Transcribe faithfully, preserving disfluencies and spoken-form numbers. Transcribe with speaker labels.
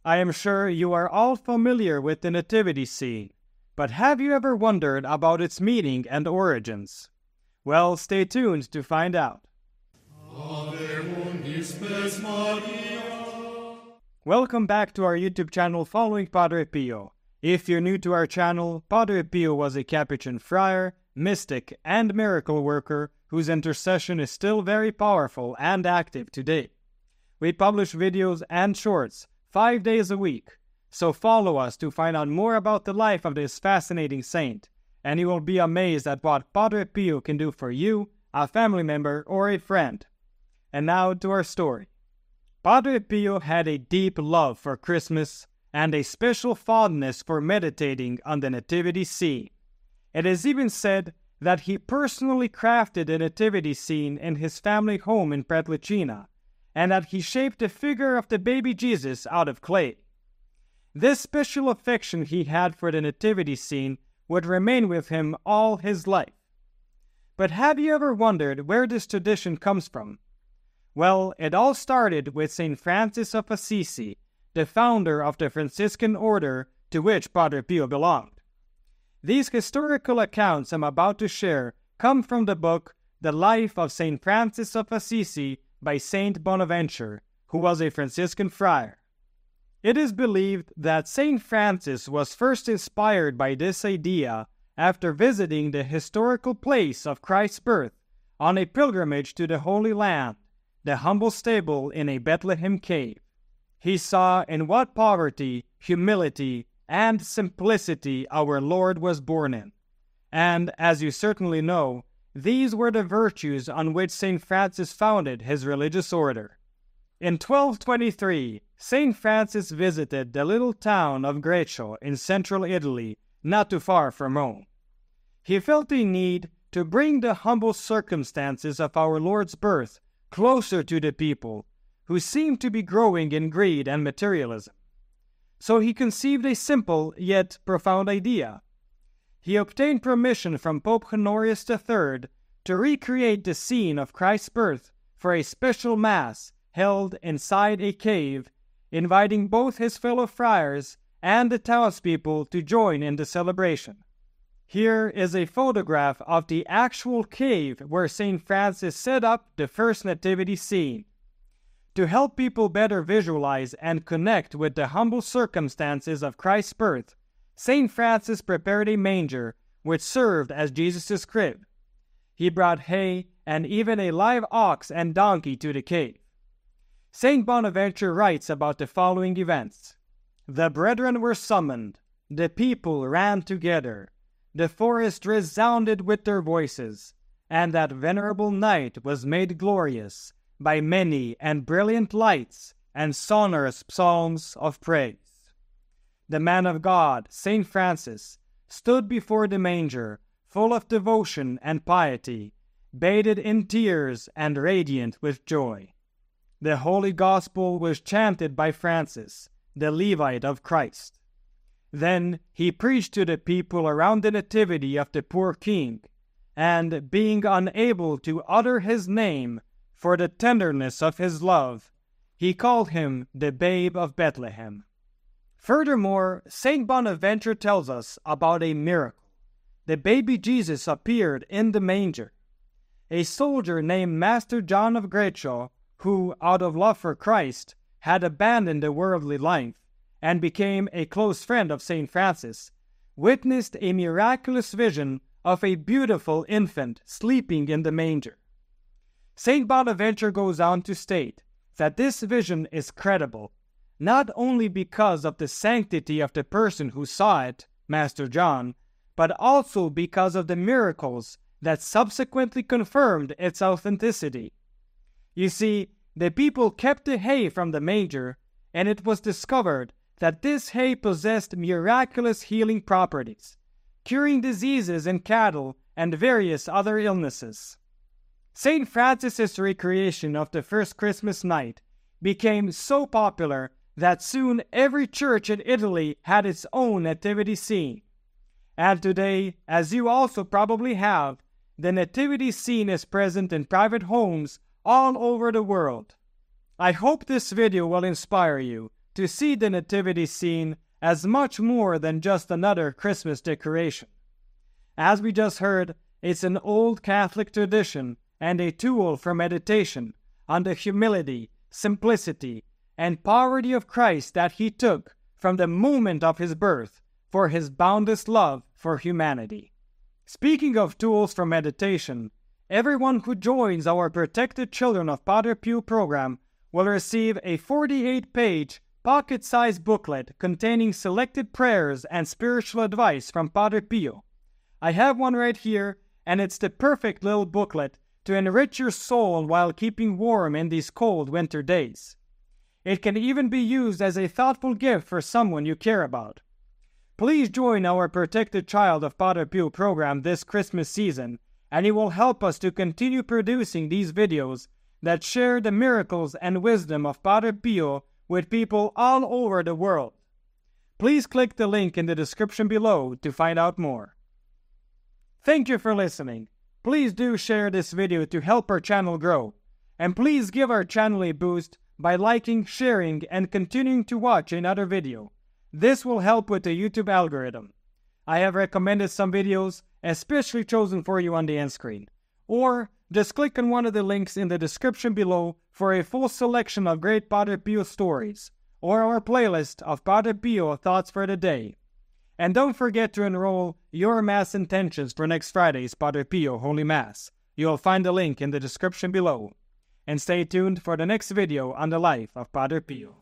Speaker 1: I am sure you are all familiar with the nativity scene, but have you ever wondered about its meaning and origins? Well, stay tuned to find out. Welcome back to our YouTube channel following Padre Pio. If you're new to our channel, Padre Pio was a Capuchin friar, mystic, and miracle worker whose intercession is still very powerful and active today. We publish videos and shorts five days a week, so follow us to find out more about the life of this fascinating saint, and you will be amazed at what Padre Pio can do for you, a family member, or a friend. And now to our story. Padre Pio had a deep love for Christmas and a special fondness for meditating on the nativity scene. It is even said that he personally crafted a nativity scene in his family home in Petrlicina, and that he shaped the figure of the baby Jesus out of clay. This special affection he had for the nativity scene would remain with him all his life. But have you ever wondered where this tradition comes from? Well, it all started with Saint Francis of Assisi, the founder of the Franciscan order to which Padre Pio belonged. These historical accounts I'm about to share come from the book The Life of Saint Francis of Assisi by Saint Bonaventure, who was a Franciscan friar. It is believed that Saint Francis was first inspired by this idea after visiting the historical place of Christ's birth on a pilgrimage to the Holy Land, the humble stable in a Bethlehem cave. He saw in what poverty, humility, and simplicity our Lord was born in. And, as you certainly know, these were the virtues on which Saint Francis founded his religious order. In twelve twenty-three, Saint Francis visited the little town of Greccio in central Italy, not too far from Rome. He felt a need to bring the humble circumstances of our Lord's birth closer to the people, who seemed to be growing in greed and materialism. So he conceived a simple yet profound idea. He obtained permission from Pope Honorius the Third to recreate the scene of Christ's birth for a special Mass held inside a cave, inviting both his fellow friars and the townspeople to join in the celebration. Here is a photograph of the actual cave where Saint Francis set up the first nativity scene. To help people better visualize and connect with the humble circumstances of Christ's birth, Saint Francis prepared a manger which served as Jesus' crib. He brought hay and even a live ox and donkey to the cave. Saint Bonaventure writes about the following events. The brethren were summoned, the people ran together, the forest resounded with their voices, and that venerable night was made glorious by many and brilliant lights and sonorous psalms of praise. The man of God, Saint Francis, stood before the manger, full of devotion and piety, bathed in tears and radiant with joy. The Holy Gospel was chanted by Francis, the Levite of Christ. Then he preached to the people around the nativity of the poor king, and being unable to utter his name for the tenderness of his love, he called him the Babe of Bethlehem. Furthermore, Saint Bonaventure tells us about a miracle. The baby Jesus appeared in the manger. A soldier named Master John of Greccio, who, out of love for Christ, had abandoned the worldly life and became a close friend of Saint Francis, witnessed a miraculous vision of a beautiful infant sleeping in the manger. Saint Bonaventure goes on to state that this vision is credible, not only because of the sanctity of the person who saw it, Master John, but also because of the miracles that subsequently confirmed its authenticity. You see, the people kept the hay from the manger, and it was discovered that this hay possessed miraculous healing properties, curing diseases in cattle and various other illnesses. Saint Francis's recreation of the first Christmas night became so popular that soon every church in Italy had its own nativity scene. And today, as you also probably have, the nativity scene is present in private homes all over the world. I hope this video will inspire you to see the nativity scene as much more than just another Christmas decoration. As we just heard, it's an old Catholic tradition and a tool for meditation on the humility, simplicity, and poverty of Christ that he took from the moment of his birth for his boundless love for humanity. Speaking of tools for meditation, everyone who joins our Protected Children of Padre Pio program will receive a forty-eight page, pocket-sized booklet containing selected prayers and spiritual advice from Padre Pio. I have one right here, and it's the perfect little booklet to enrich your soul while keeping warm in these cold winter days. It can even be used as a thoughtful gift for someone you care about. Please join our Protected Child of Padre Pio program this Christmas season, and it will help us to continue producing these videos that share the miracles and wisdom of Padre Pio with people all over the world. Please click the link in the description below to find out more. Thank you for listening. Please do share this video to help our channel grow. And please give our channel a boost by liking, sharing, and continuing to watch another video. This will help with the YouTube algorithm. I have recommended some videos especially chosen for you on the end screen. Or just click on one of the links in the description below for a full selection of great Padre Pio stories, or our playlist of Padre Pio thoughts for the day. And don't forget to enroll your Mass intentions for next Friday's Padre Pio Holy Mass. You'll find the link in the description below. And stay tuned for the next video on the life of Padre Pio.